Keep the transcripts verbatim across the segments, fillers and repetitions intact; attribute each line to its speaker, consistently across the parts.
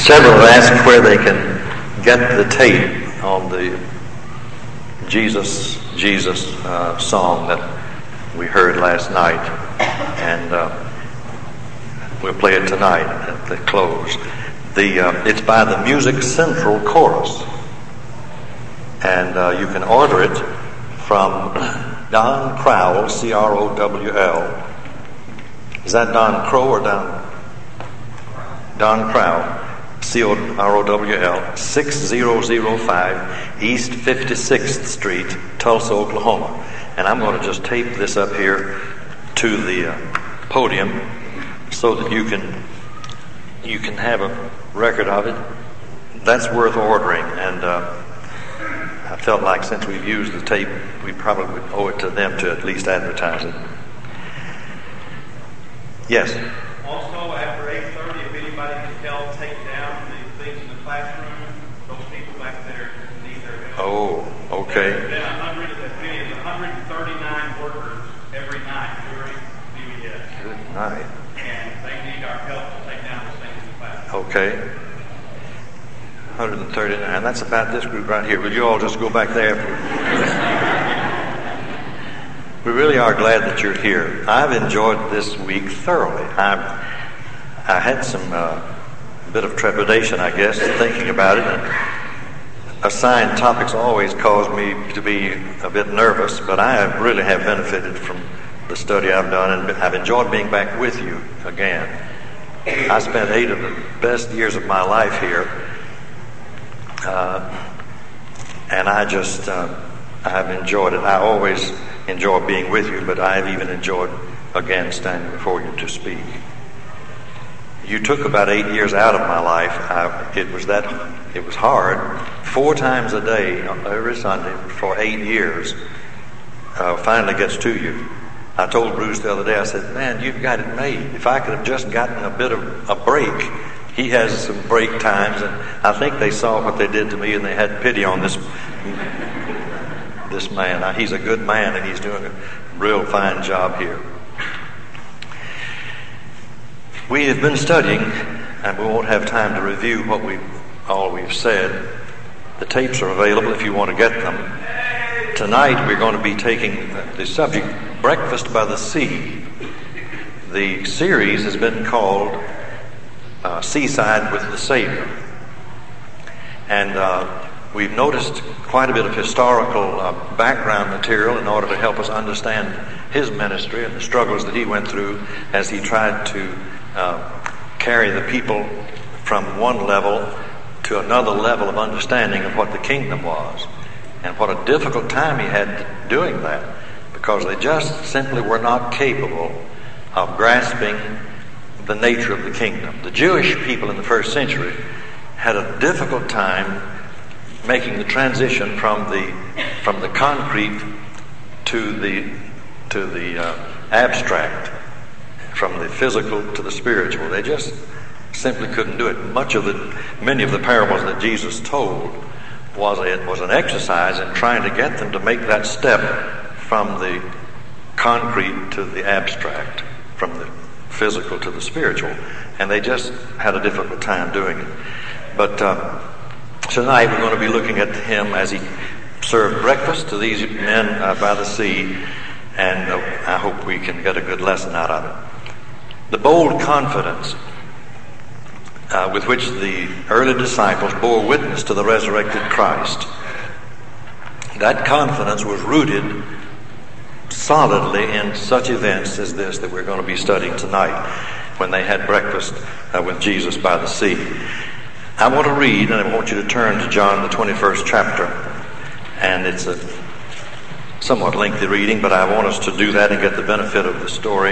Speaker 1: Several have asked where they can get the tape on the Jesus, Jesus uh, song that we heard last night, and uh, we'll play it tonight at the close. The uh, it's by the Music Central Chorus, and uh, you can order it from Don Crowell, C R O W L. Is that Don Crow or Don? Don Crowell, C R O W L, six thousand five East fifty-sixth Street, Tulsa, Oklahoma. And I'm going to just tape this up here to the uh, podium so that you can you can have a record of it. That's worth ordering, and uh, I felt like since we've used the tape, we probably owe it to them to at least advertise it. Yes?
Speaker 2: Also, after eight thirty, if anybody can help take down the things in the classroom, those people back there need their help.
Speaker 1: Oh, okay.
Speaker 2: There's been a hundred, as many as one hundred thirty-nine workers every night during V B S.
Speaker 1: Good night.
Speaker 2: And they need our help to take down those things in the classroom.
Speaker 1: Okay. one hundred thirty-nine. That's about this group right here. Will you all just go back there? We really are glad that you're here. I've enjoyed this week thoroughly. I've, I had some uh, bit of trepidation, I guess, thinking about it. And assigned topics always cause me to be a bit nervous, but I really have benefited from the study I've done, and I've enjoyed being back with you again. I spent eight of the best years of my life here, uh, and I just uh, I've enjoyed it. I always enjoy being with you, but I've even enjoyed again standing before you to speak. You took about eight years out of my life. I, it was that it was hard. Four times a day, every Sunday, for eight years, uh, finally gets to you. I told Bruce the other day, I said, man, you've got it made. If I could have just gotten a bit of a break. He has some break times, and I think they saw what they did to me, and they had pity on this this man. Now, he's a good man, and he's doing a real fine job here. We have been studying, and we won't have time to review what we all we've said. The tapes are available if you want to get them. Tonight we're going to be taking the subject, Breakfast by the Sea. The series has been called uh, Seaside with the Savior. And uh, we've noticed quite a bit of historical uh, background material in order to help us understand his ministry and the struggles that he went through as he tried to uh, carry the people from one level to another level of understanding of what the kingdom was. And what a difficult time he had doing that, because they just simply were not capable of grasping the nature of the kingdom. The Jewish people in the first century had a difficult time making the transition from the from the concrete to the to the uh, abstract, from the physical to the spiritual. They just simply couldn't do it. Much of the many of the parables that Jesus told was a, was an exercise in trying to get them to make that step from the concrete to the abstract, from the physical to the spiritual, and they just had a difficult time doing it. But uh, tonight we're going to be looking at him as he served breakfast to these men uh, by the sea, and uh, I hope we can get a good lesson out of it. The bold confidence uh, with which the early disciples bore witness to the resurrected Christ, that confidence was rooted solidly in such events as this that we're going to be studying tonight, when they had breakfast uh, with Jesus by the sea. I want to read, and I want you to turn to John, the twenty-first chapter. And it's a somewhat lengthy reading, but I want us to do that and get the benefit of the story.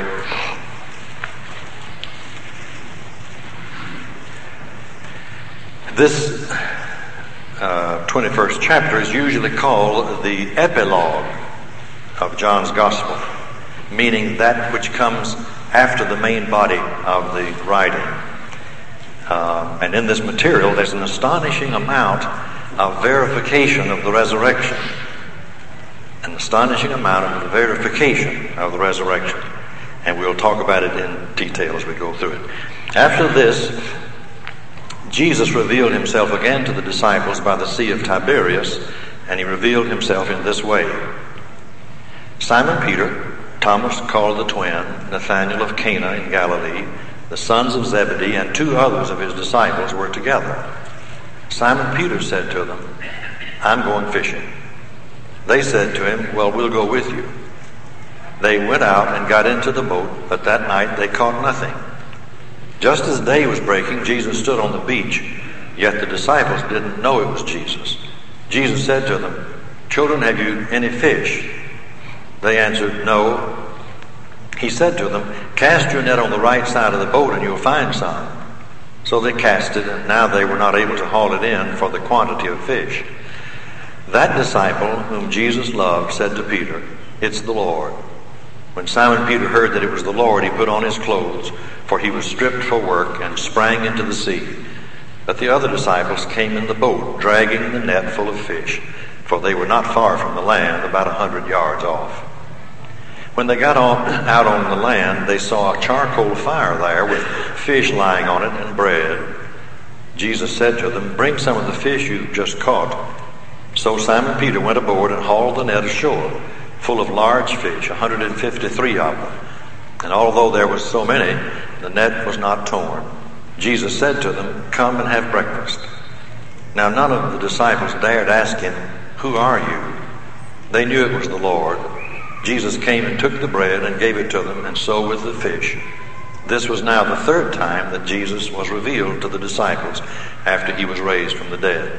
Speaker 1: This uh, twenty-first chapter is usually called the epilogue of John's Gospel, meaning that which comes after the main body of the writing. Uh, and in this material, there's an astonishing amount of verification of the resurrection. An astonishing amount of the verification of the resurrection. And we'll talk about it in detail as we go through it. After this, Jesus revealed himself again to the disciples by the Sea of Tiberias, and he revealed himself in this way. Simon Peter, Thomas called the twin, Nathanael of Cana in Galilee, the sons of Zebedee, and two others of his disciples were together. Simon Peter said to them, "I'm going fishing." They said to him, "Well, we'll go with you." They went out and got into the boat, but that night they caught nothing. Just as day was breaking, Jesus stood on the beach, yet the disciples didn't know it was Jesus. Jesus said to them, "Children, have you any fish?" They answered, "No." He said to them, "Cast your net on the right side of the boat and you'll find some." So they cast it, and now they were not able to haul it in for the quantity of fish. That disciple whom Jesus loved said to Peter, "It's the Lord." When Simon Peter heard that it was the Lord, he put on his clothes, for he was stripped for work, and sprang into the sea. But the other disciples came in the boat, dragging the net full of fish, for they were not far from the land, about a hundred yards off. When they got on, out on the land, they saw a charcoal fire there with fish lying on it and bread. Jesus said to them, "Bring some of the fish you've just caught." So Simon Peter went aboard and hauled the net ashore, full of large fish, one hundred fifty-three of them. And although there was so many, the net was not torn. Jesus said to them, "Come and have breakfast." Now none of the disciples dared ask him, "Who are you?" They knew it was the Lord. Jesus came and took the bread and gave it to them, and so with the fish. This was now the third time that Jesus was revealed to the disciples after he was raised from the dead.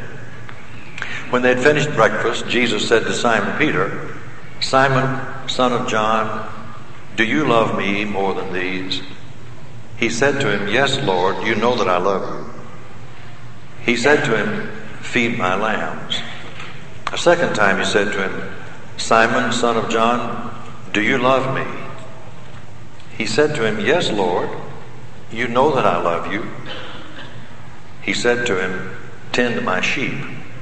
Speaker 1: When they had finished breakfast, Jesus said to Simon Peter, "Simon, son of John, do you love me more than these?" He said to him, "Yes, Lord, you know that I love you." He said to him, "Feed my lambs." A second time he said to him, "Simon, son of John, do you love me?" He said to him, "Yes, Lord, you know that I love you." He said to him, "Tend my sheep."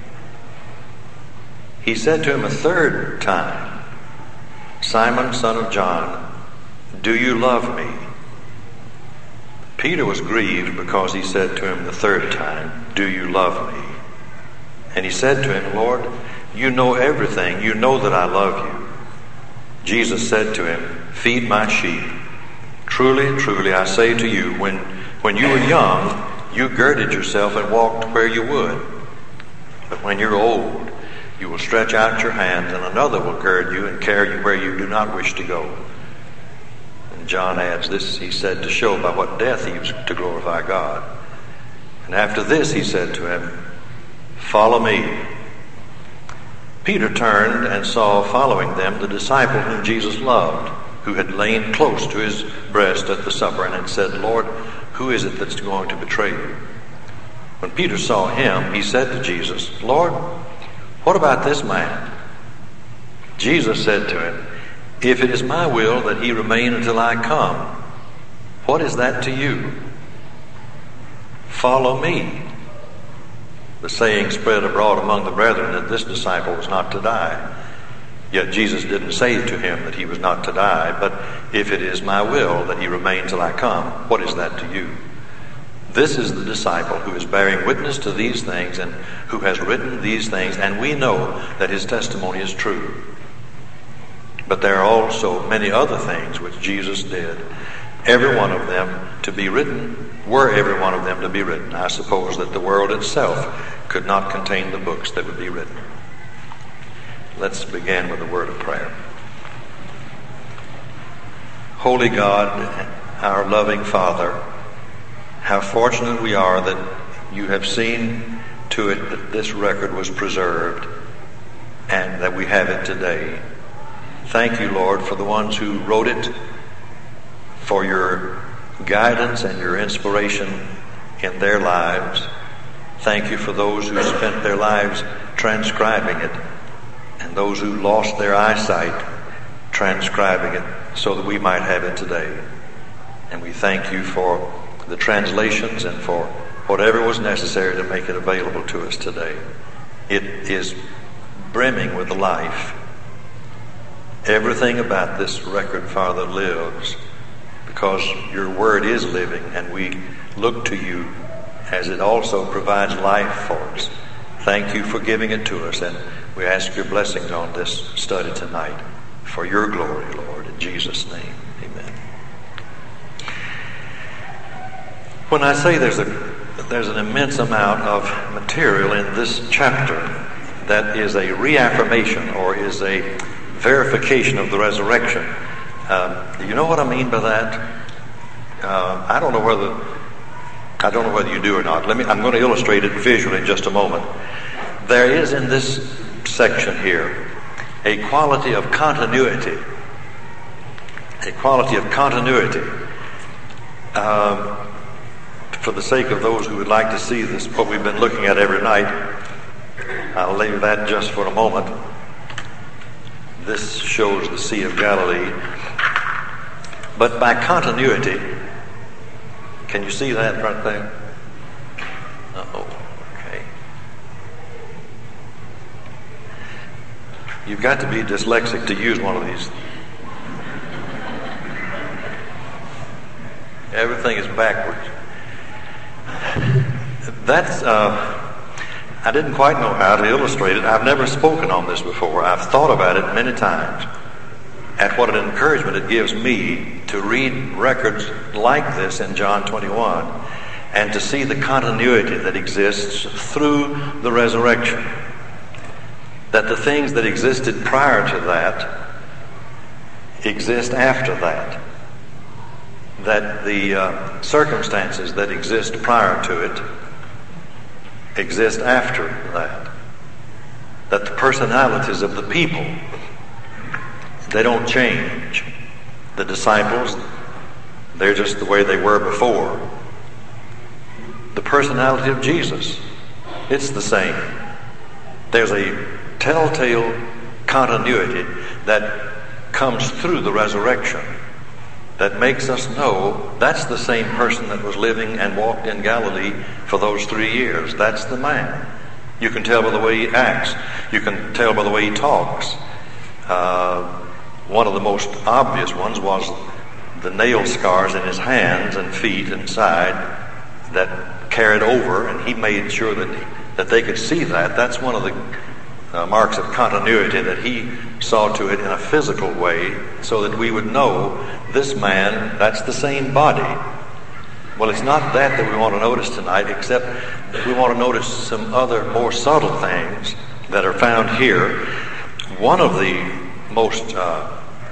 Speaker 1: He said to him a third time, "Simon, son of John, do you love me?" Peter was grieved because he said to him the third time, "Do you love me?" And he said to him, "Lord, you know everything. You know that I love you." Jesus said to him, "Feed my sheep. Truly, truly, I say to you, when, when you were young, you girded yourself and walked where you would. But when you're old, you will stretch out your hands, and another will gird you and carry you where you do not wish to go." And John adds, this he said to show by what death he was to glorify God. And after this he said to him, "Follow me." Peter turned and saw following them the disciple whom Jesus loved, who had lain close to his breast at the supper, and had said, "Lord, who is it that's going to betray you?" When Peter saw him, he said to Jesus, "Lord, what about this man?" Jesus said to him, "If it is my will that he remain until I come, what is that to you? Follow me." The saying spread abroad among the brethren that this disciple was not to die. Yet Jesus didn't say to him that he was not to die, but if it is my will that he remain till I come, what is that to you? This is the disciple who is bearing witness to these things and who has written these things, and we know that his testimony is true. But there are also many other things which Jesus did, every one of them to be written, were every one of them to be written. I suppose that the world itself could not contain the books that would be written. Let's begin with a word of prayer. Holy God, our loving Father, how fortunate we are that you have seen to it that this record was preserved and that we have it today. Thank you, Lord, for the ones who wrote it, for your guidance and your inspiration in their lives. Thank you for those who spent their lives transcribing it, and those who lost their eyesight transcribing it so that we might have it today. And we thank you for the translations and for whatever was necessary to make it available to us today. It is brimming with life. Everything about this record, Father, lives because your word is living, and we look to you as it also provides life for us. Thank you for giving it to us, and we ask your blessings on this study tonight for your glory, Lord, in Jesus' name. Amen. When I say there's a there's an immense amount of material in this chapter that is a reaffirmation or is a verification of the resurrection, uh, do you know what I mean by that? Uh, I don't know whether I don't know whether you do or not. Let me. I'm going to illustrate it visually in just a moment. There is in this section here a quality of continuity. A quality of continuity. Um, for the sake of those who would like to see this, what we've been looking at every night, I'll leave that just for a moment. This shows the Sea of Galilee. But by continuity, can you see that right there? Uh-oh, okay. You've got to be dyslexic to use one of these. Everything is backwards. That's, uh, I didn't quite know how to illustrate it. I've never spoken on this before. I've thought about it many times. At what an encouragement it gives me to read records like this in John twenty-one and to see the continuity that exists through the resurrection. That the things that existed prior to that exist after that. That the uh, circumstances that exist prior to it exist after that. That the personalities of the people, they don't change. The disciples, they're just the way they were before. The personality of Jesus, it's the same. There's a telltale continuity that comes through the resurrection that makes us know that's the same person that was living and walked in Galilee for those three years. That's the man. You can tell by the way he acts. You can tell by the way he talks. Uh, one of the most obvious ones was the nail scars in his hands and feet and side that carried over, and he made sure that, he, that they could see that. That's one of the Uh, marks of continuity, that he saw to it in a physical way so that we would know this man, that's the same body. Well, it's not that that we want to notice tonight, except that we want to notice some other more subtle things that are found here. One of the most uh,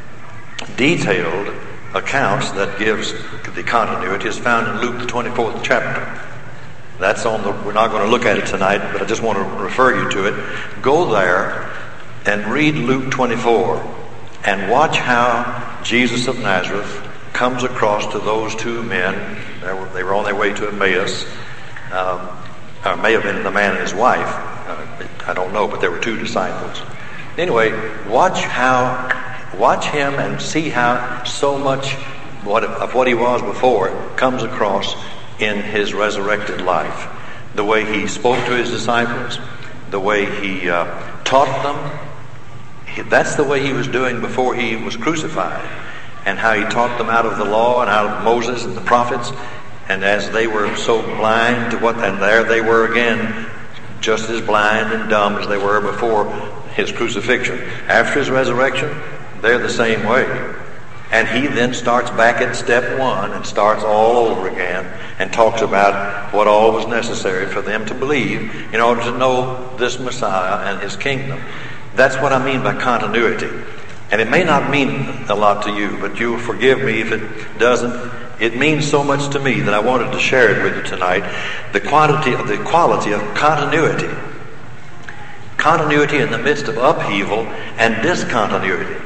Speaker 1: detailed accounts that gives the continuity is found in Luke the twenty-fourth chapter. That's on the, we're not going to look at it tonight, but I just want to refer you to it. Go there and read Luke twenty-four and watch how Jesus of Nazareth comes across to those two men. They were, they were on their way to Emmaus. Um, or may have been the man and his wife. Uh, I don't know, but there were two disciples. Anyway, watch how, watch him and see how so much what, of what he was before comes across in his resurrected life. The way he spoke to his disciples, the way he uh, taught them, he, that's the way he was doing before he was crucified, and how he taught them out of the law and out of Moses and the prophets, and as they were so blind to what, and there they were again, just as blind and dumb as they were before his crucifixion. After his resurrection, they're the same way. And he then starts back at step one and starts all over again and talks about what all was necessary for them to believe in order to know this Messiah and his kingdom. That's what I mean by continuity. And it may not mean a lot to you, but you'll forgive me if it doesn't. It means so much to me that I wanted to share it with you tonight. The quantity of the quality of continuity. Continuity in the midst of upheaval and discontinuity.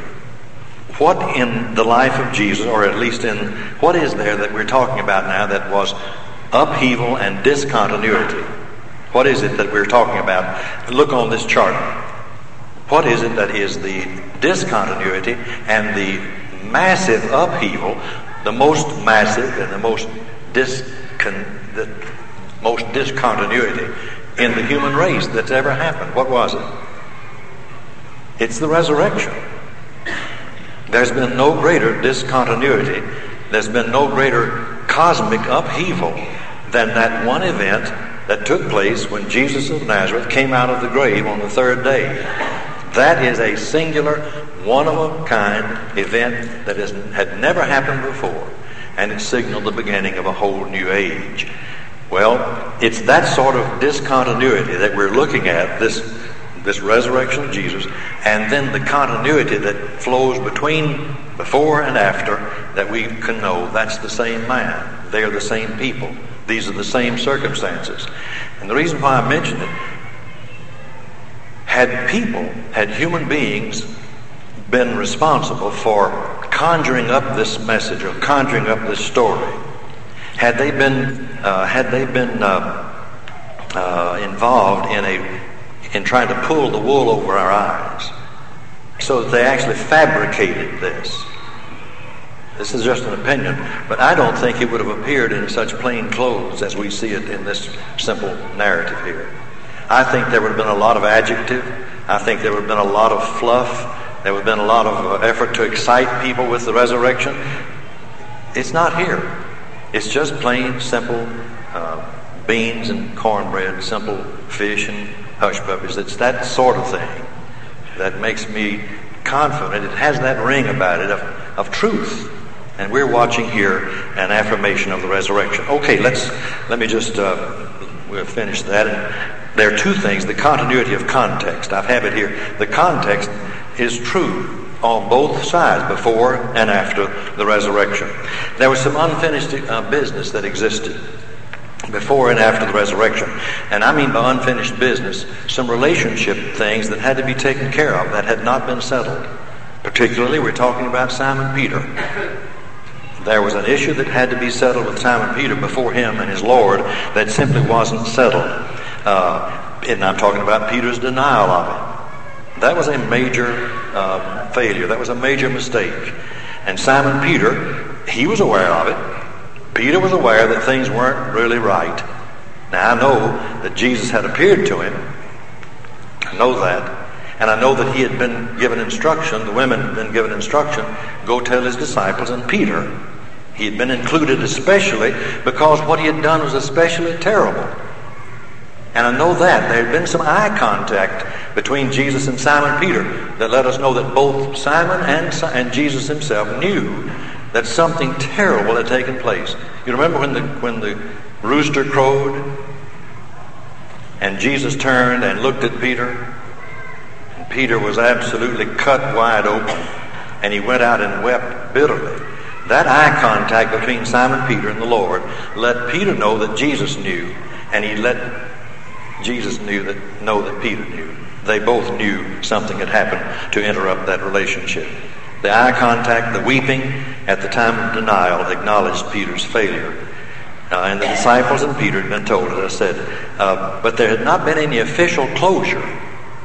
Speaker 1: What in the life of Jesus, or at least in what is there that we're talking about now that was upheaval and discontinuity? What is it that we're talking about? Look on this chart. What is it that is the discontinuity and the massive upheaval, the most massive and the most discon, the most discontinuity in the human race that's ever happened? What was it? It's the resurrection. There's been no greater discontinuity. There's been no greater cosmic upheaval than that one event that took place when Jesus of Nazareth came out of the grave on the third day. That is a singular, one-of-a-kind event that has, had never happened before, and it signaled the beginning of a whole new age. Well, it's that sort of discontinuity that we're looking at, this, this resurrection of Jesus, and then the continuity that flows between before and after, that we can know that's the same man. They are the same people. These are the same circumstances. And the reason why I mention it, had people, had human beings been responsible for conjuring up this message or conjuring up this story, had they been uh, had they been uh, uh, involved in a in trying to pull the wool over our eyes, so that they actually fabricated this. This is just an opinion, but I don't think it would have appeared in such plain clothes as we see it in this simple narrative here. I think there would have been a lot of adjective. I think there would have been a lot of fluff. There would have been a lot of effort to excite people with the resurrection. It's not here. It's just plain, simple uh, beans and cornbread, simple fish and hush puppies. It's that sort of thing that makes me confident. It has that ring about it of, of truth. And we're watching here an affirmation of the resurrection. Okay, let's let me just uh, we'll finish that. And there are two things: the continuity of context. I have it here. The context is true on both sides, before and after the resurrection. There was some unfinished uh, business that existed before and after the resurrection. And I mean by unfinished business, some relationship things that had to be taken care of that had not been settled. Particularly, we're talking about Simon Peter. There was an issue that had to be settled with Simon Peter before him and his Lord that simply wasn't settled. Uh, and I'm talking about Peter's denial of it. That was a major uh, failure. That was a major mistake. And Simon Peter, he was aware of it. Peter was aware that things weren't really right. Now, I know that Jesus had appeared to him. I know that. And I know that he had been given instruction, the women had been given instruction, go tell his disciples. And Peter, he had been included especially because what he had done was especially terrible. And I know that. There had been some eye contact between Jesus and Simon Peter that let us know that both Simon and, and Jesus himself knew that something terrible had taken place. You remember when the, when the rooster crowed and Jesus turned and looked at Peter? Peter was absolutely cut wide open, and he went out and wept bitterly. That eye contact between Simon Peter and the Lord let Peter know that Jesus knew, and he let Jesus knew that know that Peter knew. They both knew something had happened to interrupt that relationship. The eye contact, the weeping at the time of denial acknowledged Peter's failure. Uh, and the disciples and Peter had been told, as I said, uh, but there had not been any official closure.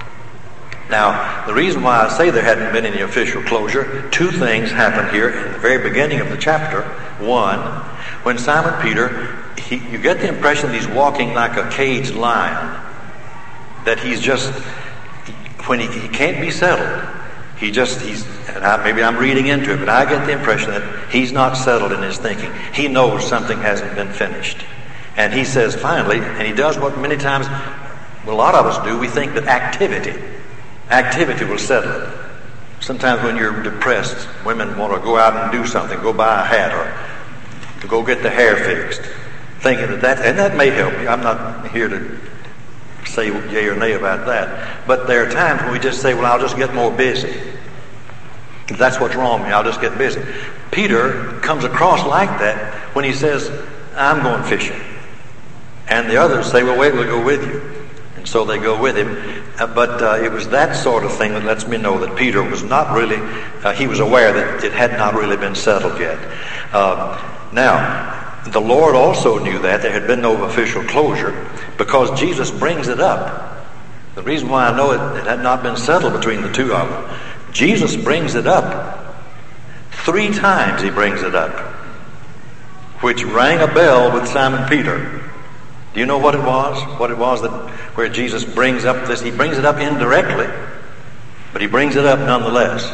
Speaker 1: Now, the reason why I say there hadn't been any official closure, two things happened here in the very beginning of the chapter. One, when Simon Peter, he, you get the impression that he's walking like a caged lion, that he's just, when he, he can't be settled, he just, he's, and I, maybe I'm reading into it, but I get the impression that he's not settled in his thinking. He knows something hasn't been finished. And he says finally, and he does what many times, well, a lot of us do, we think that activity, Activity will settle it. Sometimes when you're depressed, women want to go out and do something, go buy a hat or to go get the hair fixed, thinking that that, and that may help you. I'm not here to say yay or nay about that. But there are times when we just say, well, I'll just get more busy. If that's what's wrong with me, I'll just get busy. Peter comes across like that when he says, I'm going fishing. And the others say, well, wait, we'll go with you. And so they go with him. Uh, but uh, it was that sort of thing that lets me know that Peter was not really, uh, he was aware that it had not really been settled yet. Uh, now, the Lord also knew that there had been no official closure because Jesus brings it up. The reason why I know it, it had not been settled between the two of them, Jesus brings it up. Three times he brings it up, which rang a bell with Simon Peter. Do you know what it was? What it was that where Jesus brings up this? He brings it up indirectly, but he brings it up nonetheless.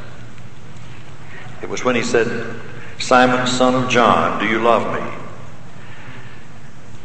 Speaker 1: It was when he said, Simon, son of John, do you love me?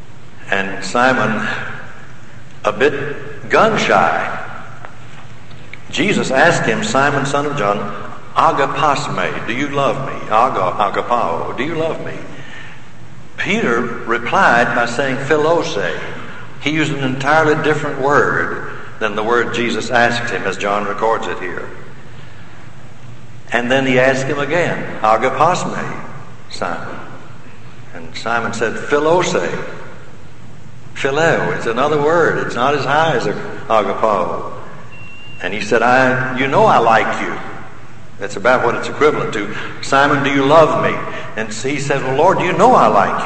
Speaker 1: And Simon, a bit gun-shy, Jesus asked him, Simon, son of John, agapasme, do you love me? Aga, agapao, do you love me? Peter replied by saying philose. He used an entirely different word than the word Jesus asked him, as John records it here. And then he asked him again, agapasme, Simon. And Simon said, philose. Phileo, it's another word. It's not as high as agapao. And he said, I, you know I like you. That's about what it's equivalent to. Simon, do you love me? And he said, well, Lord, you know I like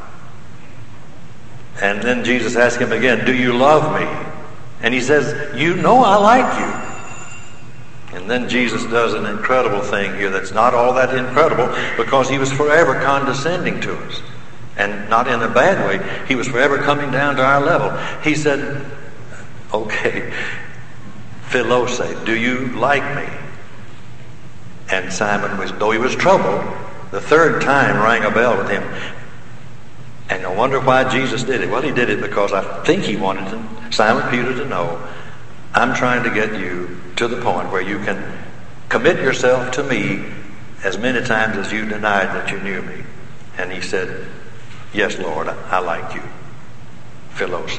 Speaker 1: you. And then Jesus asked him again, do you love me? And he says, you know I like you. And then Jesus does an incredible thing here that's not all that incredible, because he was forever condescending to us. And not in a bad way. He was forever coming down to our level. He said, okay, philose, do you like me? And Simon, was, though he was troubled, the third time rang a bell with him. And I wonder why Jesus did it. Well, he did it because I think he wanted to, Simon Peter to know, I'm trying to get you to the point where you can commit yourself to me as many times as you denied that you knew me. And he said, yes, Lord, I like you. Philose.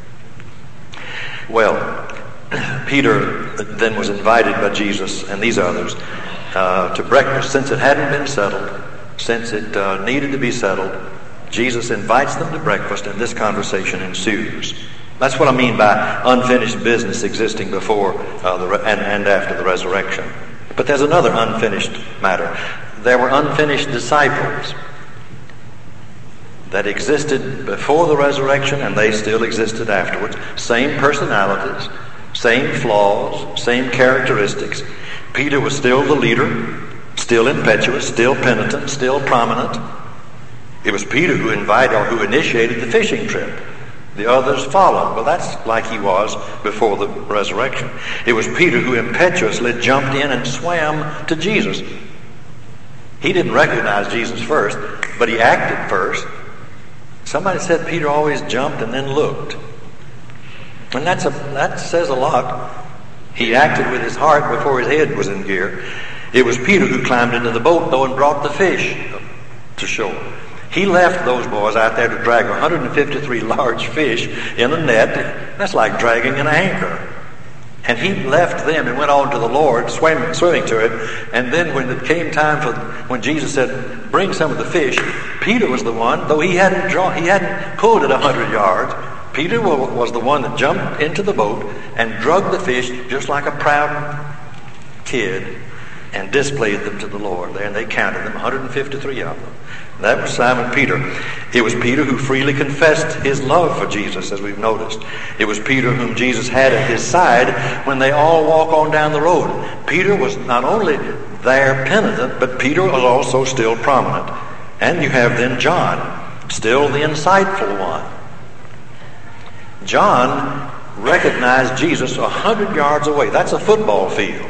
Speaker 1: Well, Peter then was invited by Jesus and these others uh, to breakfast. Since it hadn't been settled, since it uh, needed to be settled, Jesus invites them to breakfast, and this conversation ensues. That's what I mean by unfinished business existing before uh, the re- and, and after the resurrection. But there's another unfinished matter. There were unfinished disciples that existed before the resurrection, and they still existed afterwards. Same personalities, same flaws, same characteristics. Peter was still the leader, still impetuous, still penitent, still prominent. It was Peter who invited or who initiated the fishing trip. The others followed. Well, that's like he was before the resurrection. It was Peter who impetuously jumped in and swam to Jesus. He didn't recognize Jesus first, but he acted first. Somebody said Peter always jumped and then looked. And that's a, that says a lot. He acted with his heart before his head was in gear. It was Peter who climbed into the boat, though, and brought the fish to shore. He left those boys out there to drag one hundred fifty-three large fish in a net. That's like dragging in a anchor. And he left them and went on to the Lord, swimming, swimming to it. And then when it came time for, when Jesus said, bring some of the fish, Peter was the one, though he hadn't drawn, he hadn't pulled it a hundred yards. Peter was the one that jumped into the boat and drugged the fish just like a proud kid and displayed them to the Lord there. And they counted them, one hundred fifty-three of them. That was Simon Peter. It was Peter who freely confessed his love for Jesus, as we've noticed. It was Peter whom Jesus had at his side when they all walk on down the road. Peter was not only there penitent, but Peter was also still prominent. And you have then John, still the insightful one. John recognized Jesus a hundred yards away. That's a football field.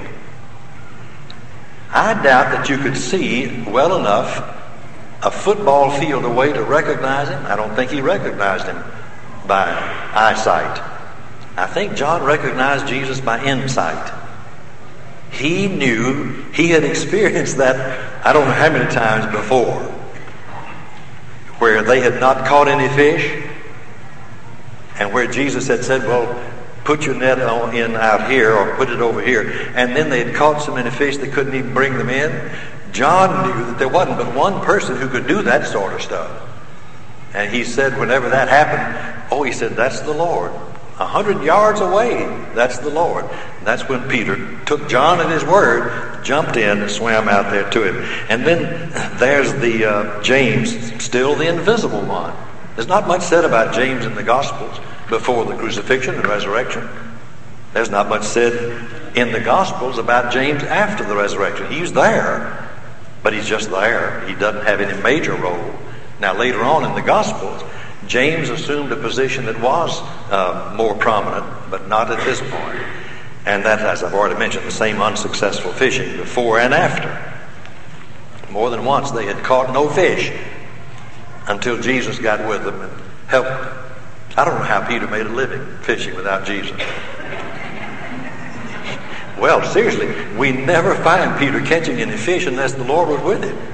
Speaker 1: I doubt that you could see well enough a football field away to recognize him. I don't think he recognized him by eyesight. I think John recognized Jesus by insight. He knew, he had experienced that I don't know how many times before, where they had not caught any fish, and where Jesus had said, well, put your net on in out here or put it over here, and then they had caught so many fish they couldn't even bring them in. John knew that there wasn't but one person who could do that sort of stuff. And he said whenever that happened, oh, he said, that's the Lord. A hundred yards away, that's the Lord. And that's when Peter took John at his word, jumped in and swam out there to him. And then there's the uh, James, still the invisible one. There's not much said about James in the Gospels before the crucifixion and resurrection. There's not much said in the Gospels about James after the resurrection. He's there. But he's just there. He doesn't have any major role. Now, later on in the Gospels, James assumed a position that was uh, more prominent, but not at this point. And that, as I've already mentioned, the same unsuccessful fishing before and after. More than once, they had caught no fish until Jesus got with them and helped I don't know how Peter made a living fishing without Jesus. Well, seriously, we never find Peter catching any fish unless the Lord was with him.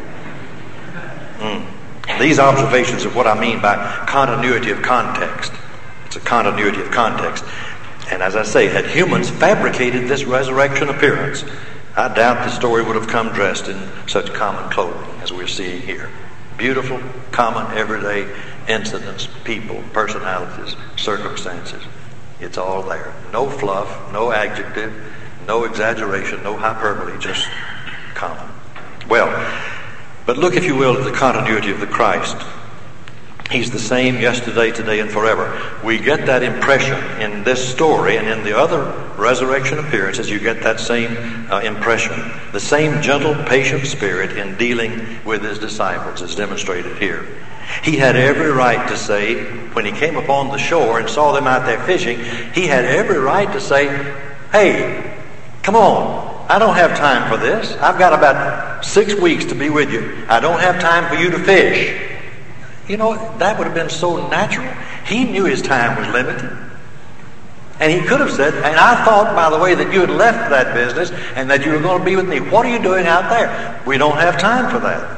Speaker 1: Mm. These observations are what I mean by continuity of context. It's a continuity of context. And as I say, had humans fabricated this resurrection appearance, I doubt the story would have come dressed in such common clothing as we're seeing here. Beautiful, common, everyday incidents, people, personalities, circumstances. It's all there. No fluff, no adjective, no exaggeration, no hyperbole, just common. Well, but look, if you will, at the continuity of the Christ. He's the same yesterday, today, and forever. We get that impression in this story, and in the other resurrection appearances, you get that same uh, impression. The same gentle, patient spirit in dealing with his disciples is demonstrated here. He had every right to say, when he came upon the shore and saw them out there fishing, he had every right to say, hey, come on, I don't have time for this. I've got about six weeks to be with you. I don't have time for you to fish. You know, that would have been so natural. He knew his time was limited. And he could have said, and I thought, by the way, that you had left that business and that you were going to be with me. What are you doing out there? We don't have time for that.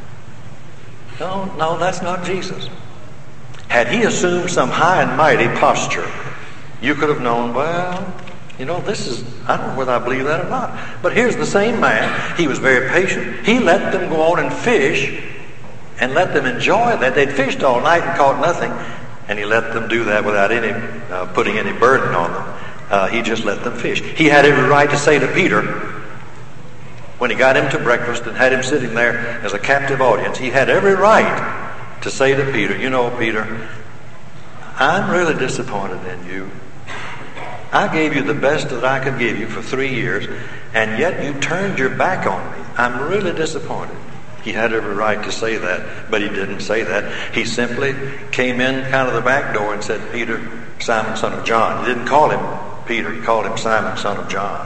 Speaker 1: No, no, that's not Jesus. Had he assumed some high and mighty posture, you could have known, well, you know, this is, I don't know whether I believe that or not. But here's the same man. He was very patient. He let them go on and fish and let them enjoy that. They'd fished all night and caught nothing. And he let them do that without any uh, putting any burden on them. Uh, he just let them fish. He had every right to say to Peter, when he got him to breakfast and had him sitting there as a captive audience, he had every right to say to Peter, you know, Peter, I'm really disappointed in you. I gave you the best that I could give you for three years, and yet you turned your back on me. I'm really disappointed. He had every right to say that, but he didn't say that. He simply came in kind of the back door and said, Peter, Simon, son of John. He didn't call him Peter. He called him Simon, son of John.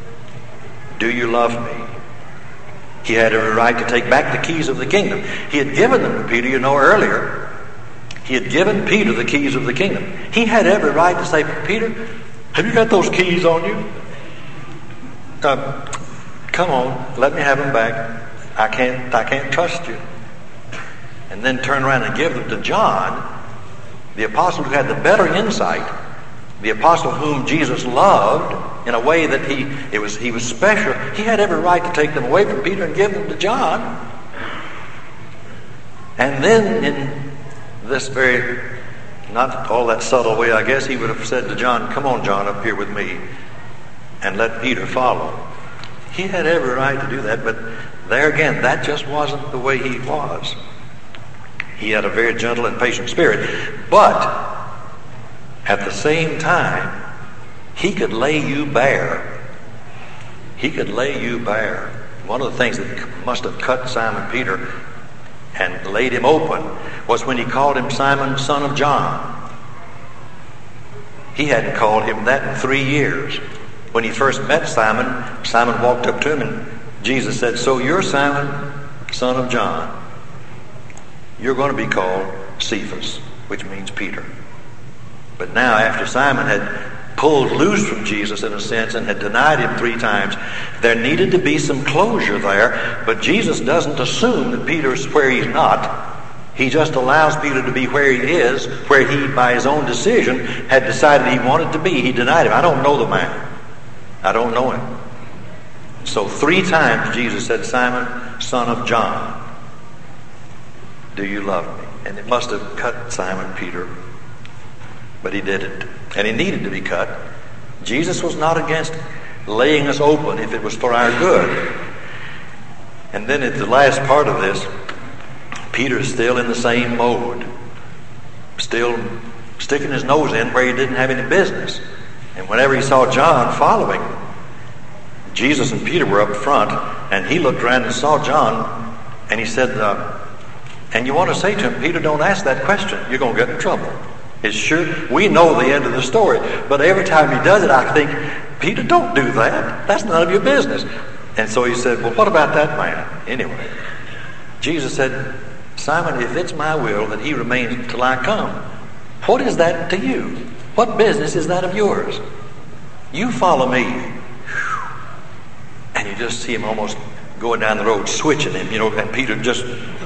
Speaker 1: Do you love me? He had every right to take back the keys of the kingdom. He had given them to Peter, you know, earlier. He had given Peter the keys of the kingdom. He had every right to say, Peter, have you got those keys on you? Uh, come on, let me have them back. I can't, I can't trust you. And then turn around and give them to John, the apostle who had the better insight, the apostle whom Jesus loved in a way that he, it was, he was special. He had every right to take them away from Peter and give them to John. And then in this very, not all that subtle way, I guess, he would have said to John, come on, John, up here with me, and let Peter follow. He had every right to do that, but there again, that just wasn't the way he was. He had a very gentle and patient spirit. But at the same time, he could lay you bare. He could lay you bare. One of the things that must have cut Simon Peter and laid him open was when he called him Simon, son of John. He hadn't called him that in three years. When he first met Simon, Simon walked up to him and Jesus said, so you're Simon, son of John. You're going to be called Cephas, which means Peter. But now, after Simon had pulled loose from Jesus in a sense and had denied him three times, there needed to be some closure there. But Jesus doesn't assume that Peter's where he's not. He just allows Peter to be where he is, where he, by his own decision, had decided he wanted to be. He denied him. I don't know the man. I don't know him. So three times Jesus said, Simon, son of John, do you love me? And it must have cut Simon Peter. But he didn't. And he needed to be cut. Jesus was not against laying us open if it was for our good. And then at the last part of this, Peter is still in the same mode. Still sticking his nose in where he didn't have any business. And whenever he saw John following, Jesus and Peter were up front, and he looked around and saw John, and he said, uh, and you want to say to him, Peter, don't ask that question. You're going to get in trouble. It's sure, we know the end of the story, but every time he does it, I think, Peter, don't do that. That's none of your business. And so he said, well, what about that man? Anyway, Jesus said, Simon, if it's my will that he remains till I come, What is that to you? What business is that of yours? You follow me. And you just see him almost going down the road, switching him, you know, and Peter just,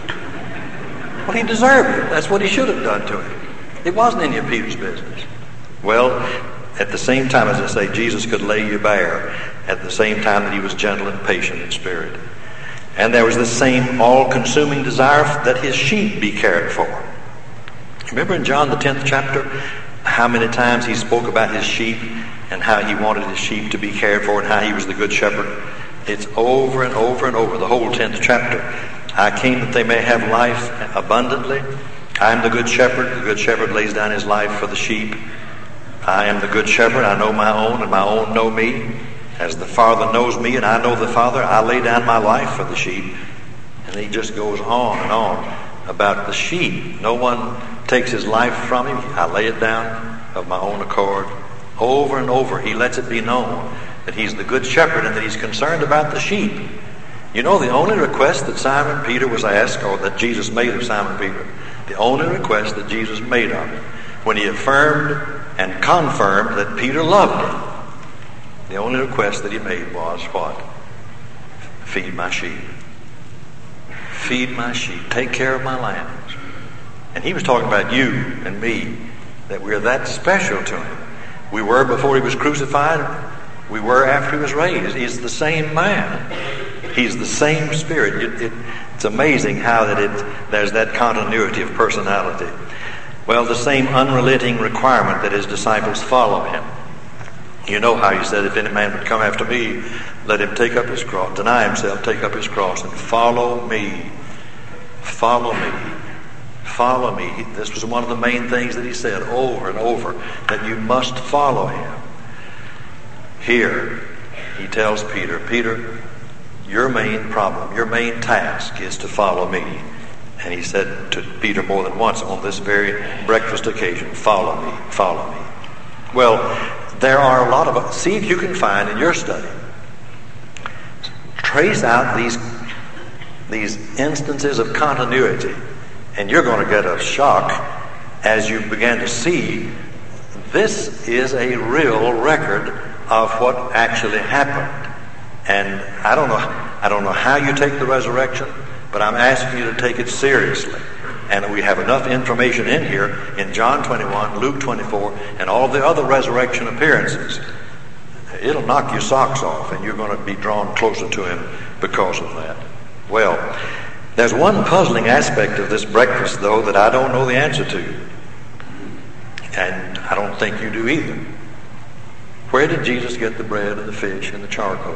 Speaker 1: well, he deserved it. That's what he should have done to him. It wasn't any of Peter's business. Well, at the same time, as I say, Jesus could lay you bare at the same time that he was gentle and patient in spirit. And there was the same all-consuming desire that his sheep be cared for. Remember in John the tenth chapter, how many times he spoke about his sheep and how he wanted his sheep to be cared for and how he was the good shepherd? It's over and over and over, the whole tenth chapter. I came that they may have life abundantly. I am the good shepherd. The good shepherd lays down his life for the sheep. I am the good shepherd. I know my own, and my own know me. As the Father knows me, and I know the Father, I lay down my life for the sheep. And he just goes on and on about the sheep. No one takes his life from him. I lay it down of my own accord. Over and over, he lets it be known that he's the good shepherd and that he's concerned about the sheep. You know, the only request that Simon Peter was asked, or that Jesus made of Simon Peter, the only request that Jesus made of him, when he affirmed and confirmed that Peter loved him, the only request that he made was what? Feed my sheep. Feed my sheep. Take care of my lambs. And he was talking about you and me, that we're that special to him. We were before he was crucified. We were after he was raised. He's the same man. He's the same spirit. It, it, it's amazing how that it, there's that continuity of personality. Well, the same unrelenting requirement that his disciples follow him. You know how he said, if any man would come after me, let him take up his cross, deny himself, take up his cross, and follow me. Follow me. Follow me. This was one of the main things that he said over and over, that you must follow him. Here, he tells Peter, Peter, your main problem, your main task is to follow me. And he said to Peter more than once on this very breakfast occasion, follow me, follow me. Well, there are a lot of, see if you can find in your study, trace out these, these instances of continuity, and you're going to get a shock as you begin to see this is a real record of what actually happened. And I don't know, I don't know how you take the resurrection, but I'm asking you to take it seriously. And we have enough information in here in John twenty-one, Luke twenty-four, and all the other resurrection appearances. It'll knock your socks off, and you're going to be drawn closer to him because of that. Well, there's one puzzling aspect of this breakfast, though, that I don't know the answer to. And I don't think you do either. Where did Jesus get the bread and the fish and the charcoal?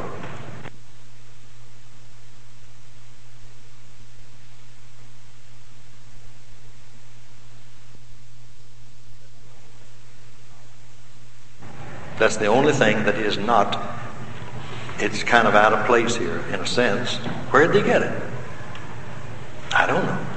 Speaker 1: That's the only thing that is not, it's kind of out of place here, in a sense. Where did they get it? I don't know.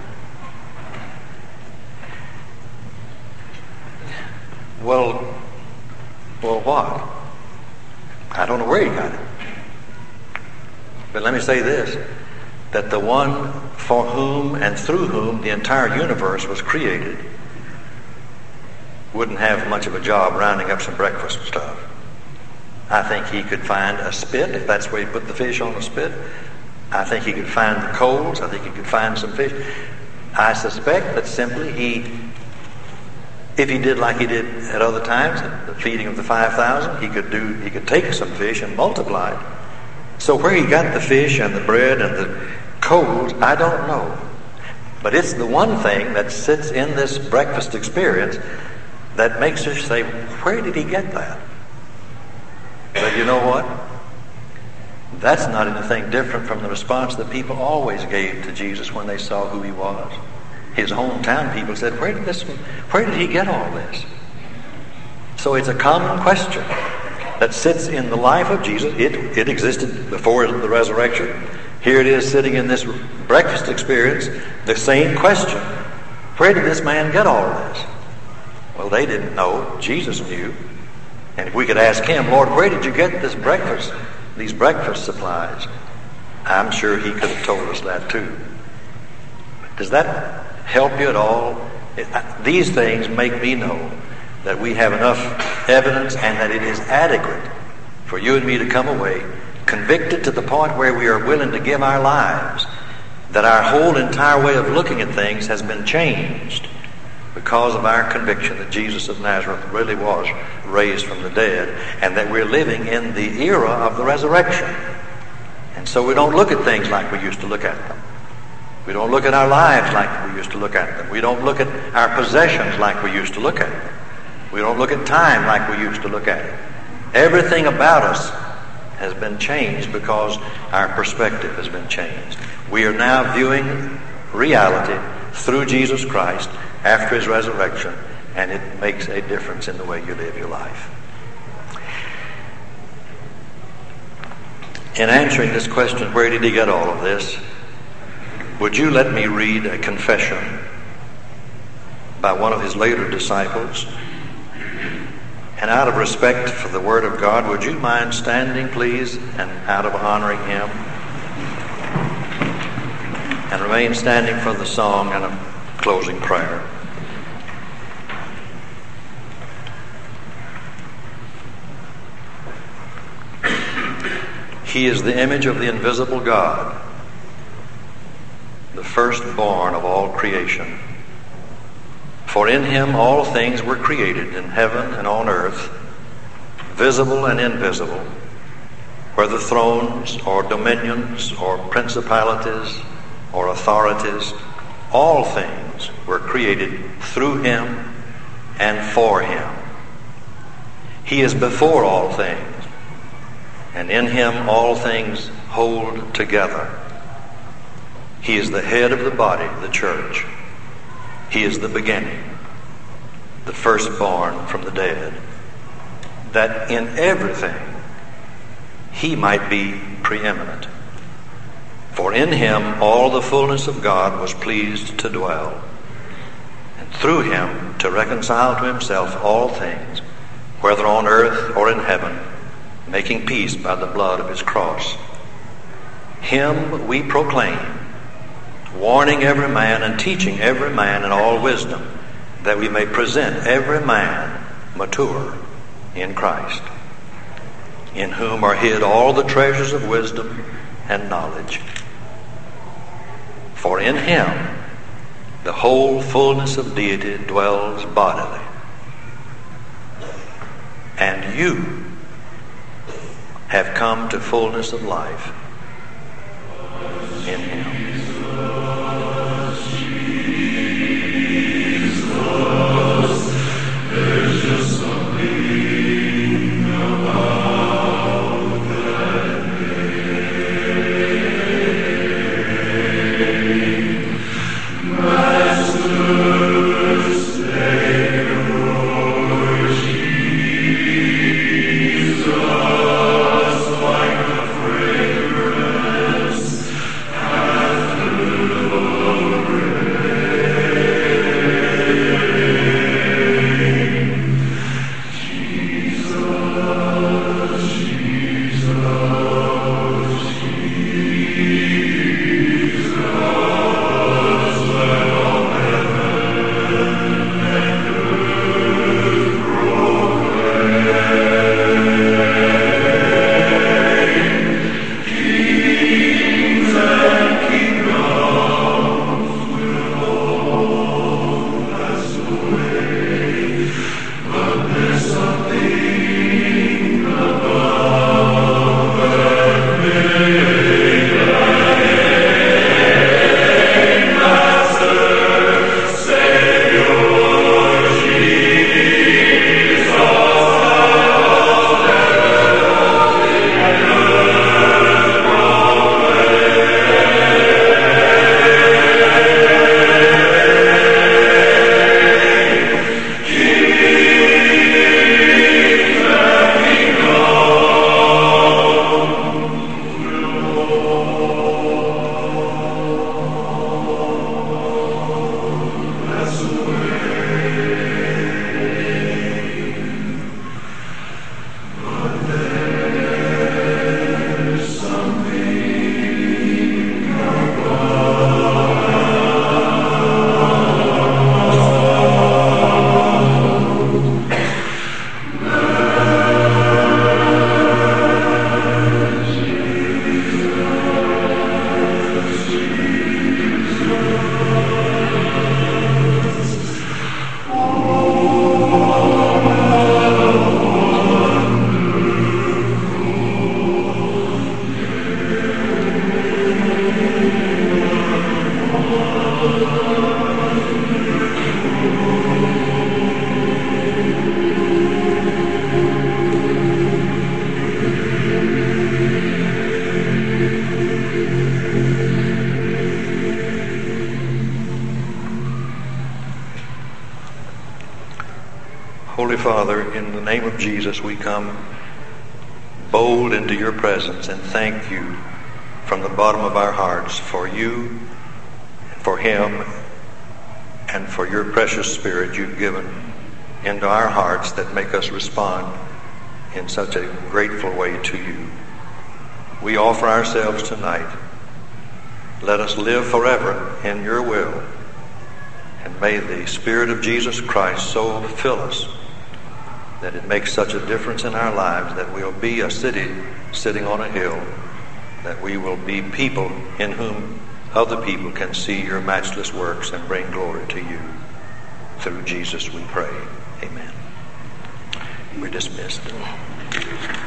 Speaker 1: Well, well, what? I don't know where he got it. But let me say this, that the one for whom and through whom the entire universe was created wouldn't have much of a job rounding up some breakfast stuff. I think he could find a spit, if that's where he put the fish on the spit. I think he could find the coals. I think he could find some fish. I suspect that simply he, if he did like he did at other times, the feeding of the five thousand, he could do, he could take some fish and multiply it. So where he got the fish and the bread and the coals, I don't know. But it's the one thing that sits in this breakfast experience that makes us say, where did he get that? But you know what? That's not anything different from the response that people always gave to Jesus when they saw who he was. His hometown people said, where did this, where did he get all this? So it's a common question that sits in the life of Jesus. It, it existed before the resurrection. Here it is sitting in this breakfast experience, the same question. Where did this man get all this? Well, they didn't know. Jesus knew. And if we could ask him, Lord, where did you get this breakfast, these breakfast supplies? I'm sure he could have told us that too. Does that help you at all These things make me know that we have enough evidence and that it is adequate for you and me to come away convicted to the point where we are willing to give our lives, that our whole entire way of looking at things has been changed because of our conviction that Jesus of Nazareth really was raised from the dead, and that we're living in the era of the resurrection. And so we don't look at things like we used to look at them. We don't look at our lives like we used to look at them. We don't look at our possessions like we used to look at them. We don't look at time like we used to look at it. Everything about us has been changed because our perspective has been changed. We are now viewing reality through Jesus Christ after his resurrection, and it makes a difference in the way you live your life. In answering this question, where did he get all of this? Would you let me read a confession by one of his later disciples? And out of respect for the Word of God, would you mind standing, please, and out of honoring him? And remain standing for the song and a closing prayer. He is the image of the invisible God, the firstborn of all creation. For in him all things were created, in heaven and on earth, visible and invisible, whether thrones or dominions or principalities or authorities, all things were created through him and for him. He is before all things, and in him all things hold together. He is the head of the body, the church. He is the beginning, the firstborn from the dead, that in everything he might be preeminent. For in him all the fullness of God was pleased to dwell, and through him to reconcile to himself all things, whether on earth or in heaven, making peace by the blood of his cross. Him we proclaim, warning every man and teaching every man in all wisdom, that we may present every man mature in Christ, in whom are hid all the treasures of wisdom and knowledge. For in him the whole fullness of deity dwells bodily. And you have come to fullness of life in him.
Speaker 3: There's just something about that name. Master, Savior, Jesus, like a fragrance.
Speaker 1: Holy Father, in the name of Jesus, we come bold into your presence and thank you from the bottom of our hearts for you, for him, and for your precious Spirit you've given into our hearts that make us respond in such a grateful way to you. We offer ourselves tonight. Let us live forever in your will. And may the Spirit of Jesus Christ so fill us that it makes such a difference in our lives that we'll be a city sitting on a hill, that we will be people in whom other people can see your matchless works and bring glory to you. Through Jesus we pray. Amen. We're dismissed.